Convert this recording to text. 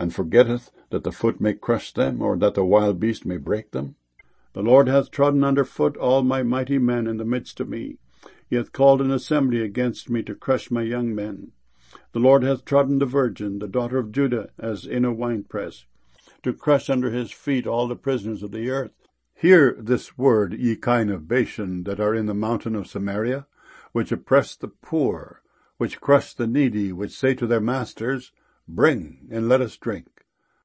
and forgetteth that the foot may crush them, or that the wild beast may break them? The Lord hath trodden under foot all my mighty men in the midst of me. He hath called an assembly against me to crush my young men. The Lord hath trodden the virgin, the daughter of Judah, as in a winepress, to crush under his feet all the prisoners of the earth. Hear this word, ye kine of Bashan, that are in the mountain of Samaria, which oppress the poor, which crush the needy, which say to their masters, Bring, and let us drink.